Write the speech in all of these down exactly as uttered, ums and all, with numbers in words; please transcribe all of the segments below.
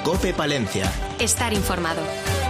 COPE Palencia. Estar informado.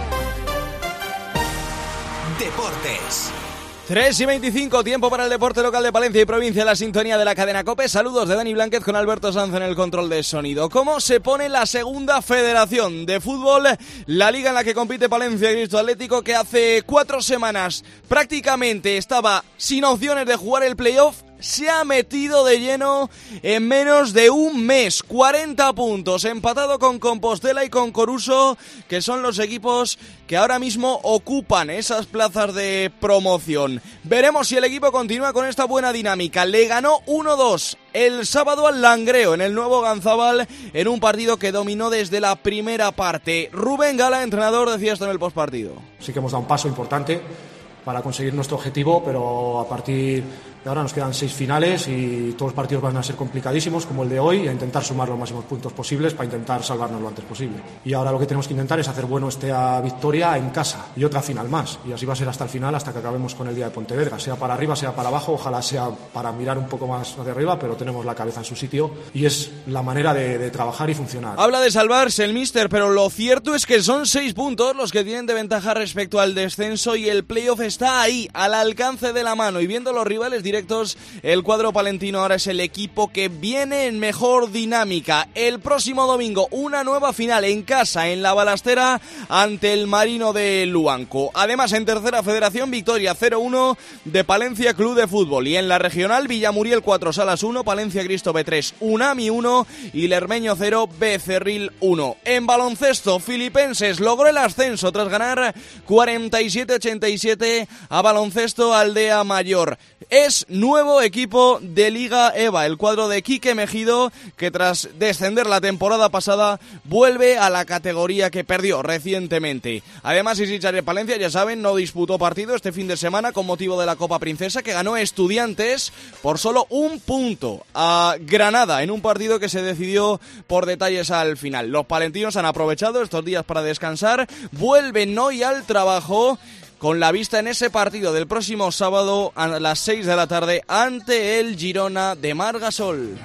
Deportes. tres y veinticinco, tiempo para el deporte local de Palencia y provincia, la sintonía de la cadena COPE. Saludos de Dani Blánquez con Alberto Sanz en el control de sonido. ¿Cómo se pone la segunda federación de fútbol? La liga en la que compite Palencia Cristo Atlético, que hace cuatro semanas prácticamente estaba sin opciones de jugar el playoff, se ha metido de lleno en menos de un mes. cuarenta puntos, empatado con Compostela y con Coruso, que son los equipos que ahora mismo ocupan esas plazas de promoción. Veremos si el equipo continúa con esta buena dinámica. Le ganó uno dos el sábado al Langreo en el Nuevo Ganzábal, en un partido que dominó desde la primera parte. Rubén Gala, entrenador, decía esto en el postpartido. Sí que hemos dado un paso importante para conseguir nuestro objetivo, pero a partir de ahora nos quedan seis finales y todos los partidos van a ser complicadísimos, como el de hoy, y a intentar sumar los máximos puntos posibles para intentar salvarnos lo antes posible. Y ahora lo que tenemos que intentar es hacer bueno esta victoria en casa y otra final más, y así va a ser hasta el final, hasta que acabemos con el día de Pontevedra, sea para arriba, sea para abajo, ojalá sea para mirar un poco más hacia arriba, pero tenemos la cabeza en su sitio y es la manera de, de trabajar y funcionar. Habla de salvarse el míster, pero lo cierto es que son seis puntos los que tienen de ventaja respecto al descenso y el playoff está ahí, al alcance de la mano, y viendo los rivales directos, el cuadro palentino ahora es el equipo que viene en mejor dinámica. El próximo domingo una nueva final en casa, en la Balastera, ante el Marino de Luanco. Además, en tercera federación, victoria cero uno de Palencia Club de Fútbol, y en la regional, Villamuriel cuatro, Salas uno, Palencia Cristo B tres, Unami uno y Lermeño cero, Becerril uno. En baloncesto, Filipenses logró el ascenso tras ganar cuarenta y siete a ochenta y siete a Baloncesto Aldea Mayor. Es nuevo equipo de Liga E V A, el cuadro de Quique Mejido, que tras descender la temporada pasada vuelve a la categoría que perdió recientemente. Además, Isichar Palencia, ya saben, no disputó partido este fin de semana con motivo de la Copa Princesa, que ganó Estudiantes por solo un punto a Granada en un partido que se decidió por detalles al final. Los palentinos han aprovechado estos días para descansar, vuelven hoy al trabajo, con la vista en ese partido del próximo sábado a las seis de la tarde ante el Girona de Margasol.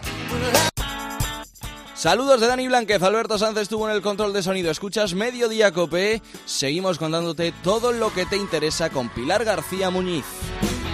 Saludos de Dani Blánquez, Alberto Sanz estuvo en el control de sonido. Escuchas Mediodía Cope, seguimos contándote todo lo que te interesa con Pilar García Muñiz.